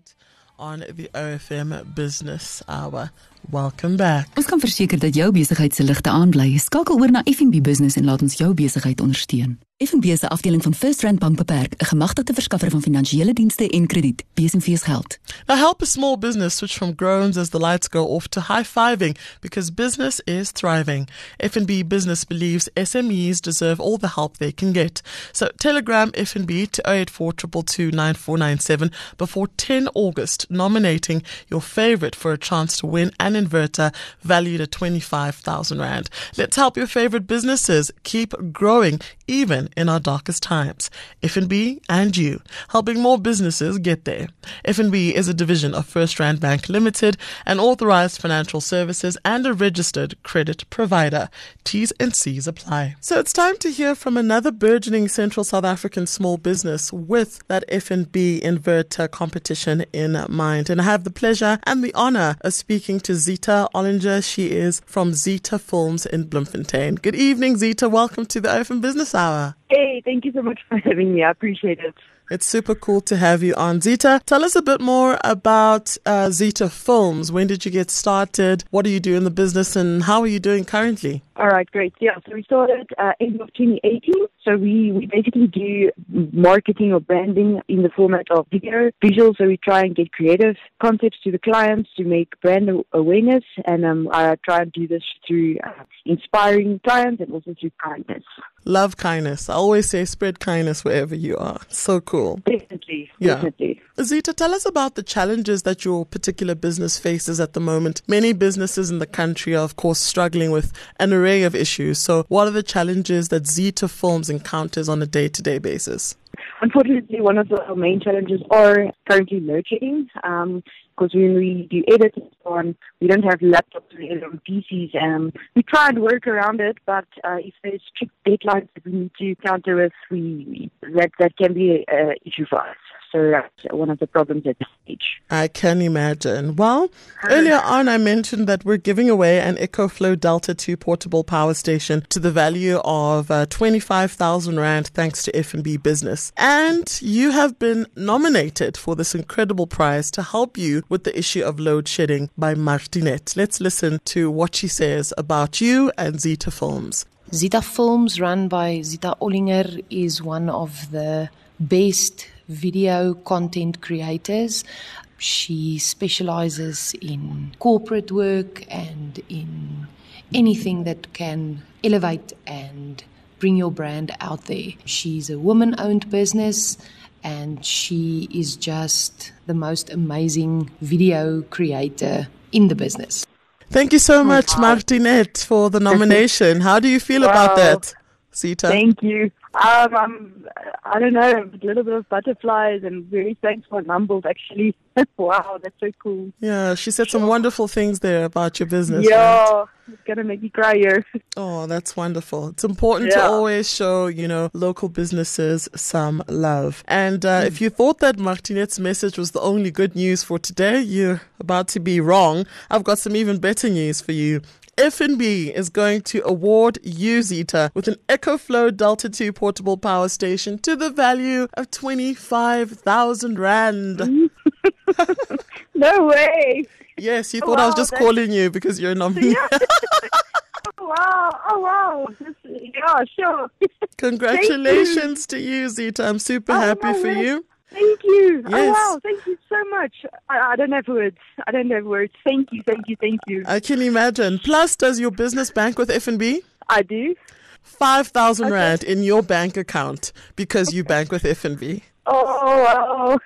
On the OFM Business Hour. Welcome back. Ons kan verseker dat jou besigheid se ligte aanbly. Skakel oor na FNB Business en laat ons jou besigheid ondersteun. FNB is 'n afdeling van FirstRand Bank beperk, 'n gemagtigde verskaffer van finansiële dienste en krediet. BSMV's geld. Now help a small business switch from groans as the lights go off to high-fiving because business is thriving. FNB Business believes SMEs deserve all the help they can get. So telegram FNB to 0842229497 before 10 August, nominating your favorite for a chance to win an inverter valued at 25,000 Rand. Let's help your favorite businesses keep growing even in our darkest times. FNB and you, helping more businesses get there. FNB is a division of FirstRand Bank Limited, an authorized financial services and a registered credit provider. T's and C's apply. So it's time to hear from another burgeoning Central South African small business with that FNB inverter competition in mind. And I have the pleasure and the honor of speaking to Zita Ollinger. She is from Zita Films in Bloemfontein. Good evening, Zita. Welcome to the OFM Business Hour. Hey, thank you so much for having me. I appreciate it. It's super cool to have you on. Zita, tell us a bit more about Zita Films. When did you get started? What do you do in the business and how are you doing currently? All right, great. Yeah, so we started end of 2018. So we basically do marketing or branding in the format of video, visual. So we try and get creative concepts to the clients to make brand awareness. And I try and do this through inspiring clients and also through kindness. Love kindness. I always say spread kindness wherever you are. So cool. Definitely. Zita, tell us about the challenges that your particular business faces at the moment. Many businesses in the country are, of course, struggling with an array of issues. So what are the challenges that Zita Films encounters on a day-to-day basis? Unfortunately, one of the main challenges are currently load shedding. Because when we do edits on, we don't have laptops to edit on PCs. We try and work around it, but if there's strict deadlines that we need to counter with, that can be an issue for us. So that's one of the problems at this stage. I can imagine. Well, earlier on I mentioned that we're giving away an EcoFlow Delta 2 portable power station to the value of 25,000 Rand thanks to FNB Business. And you have been nominated for this incredible prize to help you with the issue of load shedding by Martinette. Let's listen to what she says about you and Zita Films. Zita Films, run by Zita Ollinger, is one of the best video content creators. She specializes in corporate work and in anything that can elevate and bring your brand out there. She's a woman-owned business and she is just the most amazing video creator in the business. Thank you so much, Martinette, for the nomination. How do you feel about that, Zita? Thank you. I don't know, a little bit of butterflies and very thankful and humbled, actually. Wow, that's so cool. Yeah, she said some wonderful things there about your business. Yeah, right? It's going to make me cry here. Oh, that's wonderful. It's important to always show, local businesses some love. And if you thought that Martinette's message was the only good news for today, you're about to be wrong. I've got some even better news for you. FNB is going to award you, Zita, with an EcoFlow Delta 2 portable power station to the value of 25,000 Rand. No way. Yes, you thought I was just calling you because you're a nominee. Yeah. Oh, wow. Yeah, sure. Congratulations to you, Zita. I'm super happy for you. Thank you. Yes. Oh, wow. Thank you so much. I don't have words. Thank you. I can imagine. Plus, does your business bank with FNB? I do. 5,000 Rand in your bank account because you bank with FNB. Oh,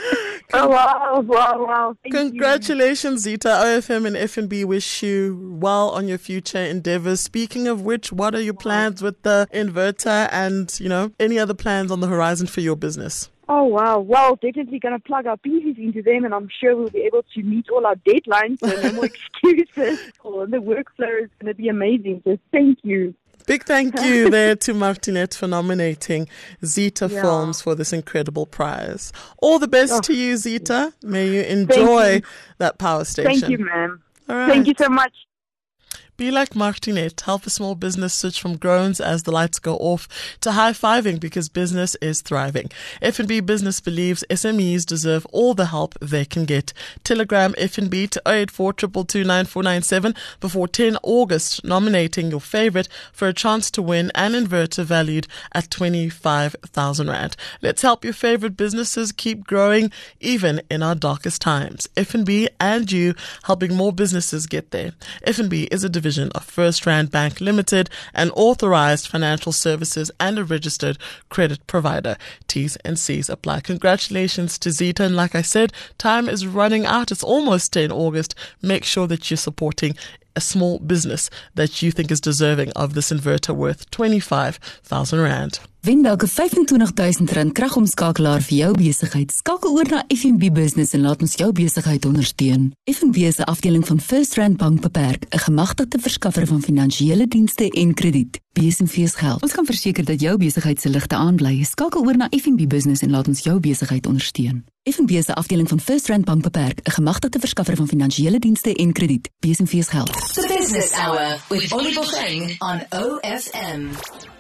wow. Congratulations, Zita. OFM and FNB wish you well on your future endeavors. Speaking of which, what are your plans with the inverter and, any other plans on the horizon for your business? Oh, wow. Well, definitely going to plug our pieces into them, and I'm sure we'll be able to meet all our deadlines, so no more excuses. The workflow is going to be amazing, so thank you. Big thank you there to Martinette for nominating Zita Films for this incredible prize. All the best to you, Zita. May you enjoy that power station. Thank you, ma'am. All right. Thank you so much. Be like Martinet. Help a small business switch from groans as the lights go off to high-fiving because business is thriving. F&B Business believes SMEs deserve all the help they can get. Telegram F&B to 084 222 9497 before 10 August, nominating your favorite for a chance to win an inverter valued at 25,000 Rand. Let's help your favorite businesses keep growing even in our darkest times. F&B and you, helping more businesses get there. F&B is a division of First Rand Bank Limited, an authorized financial services and a registered credit provider. T's and C's apply. Congratulations to Zita. And like I said, time is running out. It's almost 10 August. Make sure that you're supporting a small business that you think is deserving of this inverter worth 25,000 Rand. Wen dalk 25,000 Rand kragomskakelaar vir jou besigheid. Skakel oor na FNB Business en laat ons jou besigheid ondersteun. FNB is 'n afdeling van First Rand Bank Beperk, 'n gemagtigde verskaffer van finansiële dienste en krediet. BSMV's geld. Ons kan verseker dat jou besigheid se ligte aanbly. Skakel oor na FNB Business en laat ons jou besigheid ondersteun. FNB is 'n afdeling van First Rand Bank Beperk, 'n gemagtigde verskaffer van finansiële dienste en krediet. BSMV's geld. The Business Hour with Oliver Cheng on OFM.